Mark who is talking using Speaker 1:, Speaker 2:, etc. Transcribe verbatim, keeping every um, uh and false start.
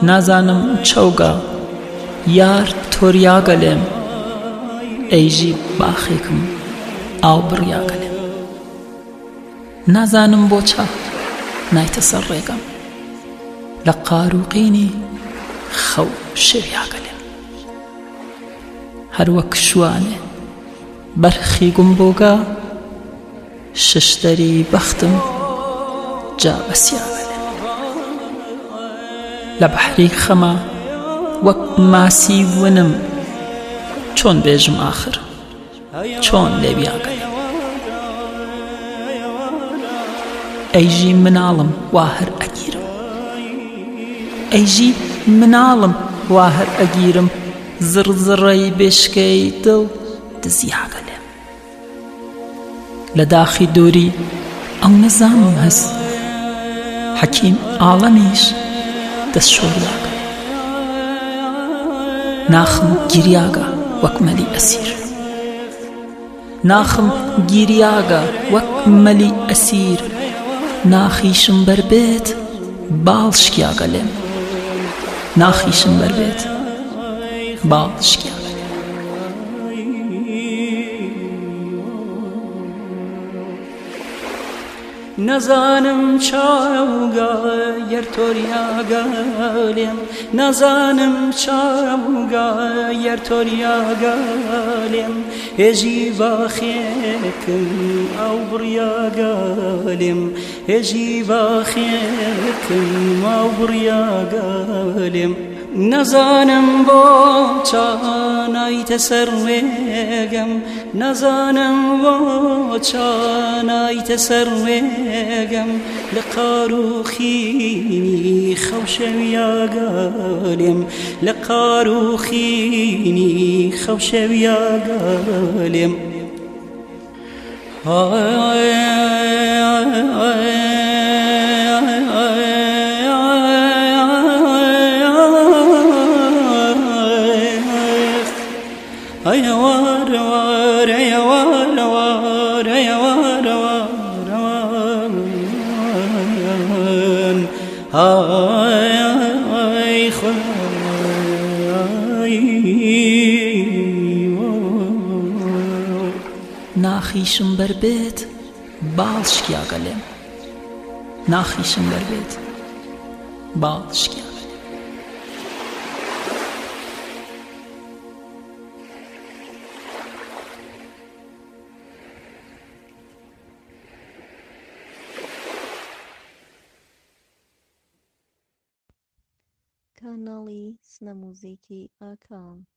Speaker 1: نازانم چەوگە یار تۆریاگەلێم ئەیژی باخێکم ئاو بڕیاگەلێم نازانم بۆچە نایتە سەر ڕێگەم لە قاروقینی خەو شێویاگەلێم هەروەک شوانێ بەرخی گومبۆگە ششتەری بەختم جا بەسیاگەلێم لە بەحری خەما وەک ماسی ونم چۆن بێژم ئاخر چۆن لێویاگەلێم ئەیژی مناڵم وا هەر ئەگیرم ئەیژی مناڵم وا هەر ئەگیرم زڕزڕەی بێشکەی دڵ دزیاگەلێم لە داخی دووری ئەو نەزانم هەست حەکیم ئاڵەمیش دەست شۆریاگەلێم ناخم گیریاگە وەک مەلی ئەسیر ناخم گیریاگە وەک مەلی ئەسیر ناخیشم بەربێت باڵشکیاگەلێم ناخیشم بەربێت باڵشکیاگەلێم نەزانم چاوگە یەر تۆریاگەلێم نەزانم چاوگە یەر تۆریاگەلێم هێژی باخێکم ئەو بڕیاگەلێم هێژی باخێکم ئەو بڕیاگەلێم نەزانم بۆ چانایتە سەر وێگەم نەزانم بۆ چانایتە سەر وێگەم لە قاروخینی خەوشەویاگەلێم لە قاروخینی خەوشەویاگەلێم ناخیشم بەربێت باڵشکیاگەلێم ناخیشم بەربێت باڵشکیاگەلێم
Speaker 2: کاناڵی سنەموزیکی ئاکام.